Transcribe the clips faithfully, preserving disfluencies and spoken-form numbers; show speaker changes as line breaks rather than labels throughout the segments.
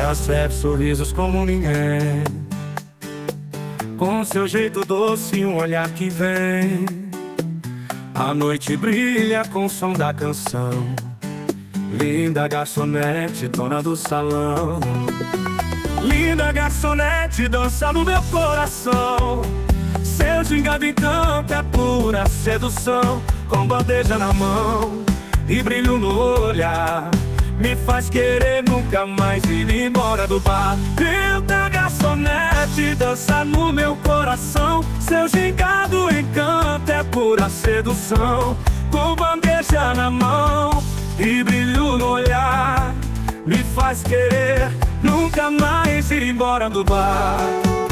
recebe sorrisos como ninguém, com seu jeito doce e um olhar que vem. A noite brilha com o som da canção, linda garçonete, dona do salão. Linda garçonete, dança no meu coração. Seu gingado encanto é pura sedução. Com bandeja na mão e brilho no olhar, me faz querer nunca mais ir embora do bar. Linda garçonete, dança no meu coração. Seu gingado encanto é pura sedução. Com bandeja na mão e brilho no olhar, me faz querer nunca mais ir embora do bar.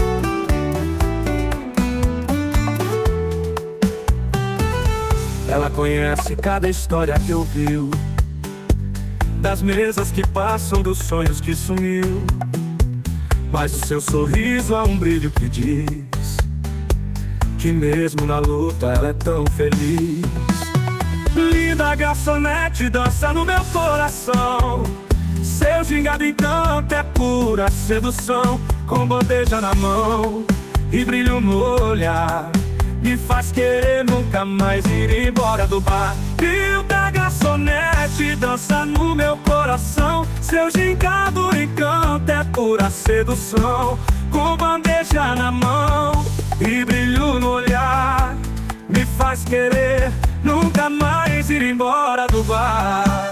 Ela conhece cada história que ouviu, das mesas que passam, dos sonhos que sumiu. Mas o seu sorriso há um brilho que diz que mesmo na luta ela é tão feliz. Linda garçonete, dança no meu coração. Seu gingado encanto é pura sedução. Com bandeja na mão e brilho no olhar, me faz querer nunca mais ir embora do bar. Linda garçonete, dança no meu coração. Seu gingado encanto é pura sedução. Com bandeja na mão e brilho no olhar, me faz querer nunca mais ir embora do bar.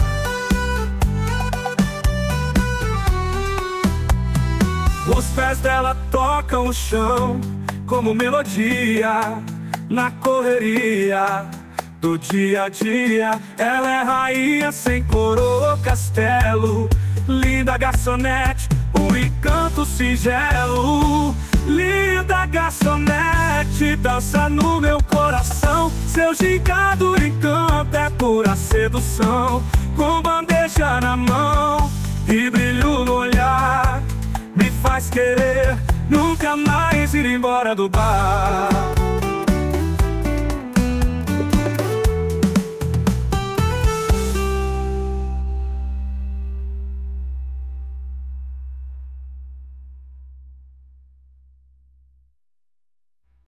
Os pés dela tocam o chão como melodia. Na correria do dia a dia, ela é rainha sem coroa ou castelo. Linda garçonete, um encanto singelo. Linda garçonete, dança no meu coração. Seu gingado encanto é pura sedução. Com bandeja na mão e brilho no olhar, me faz querer nunca mais ir embora do bar.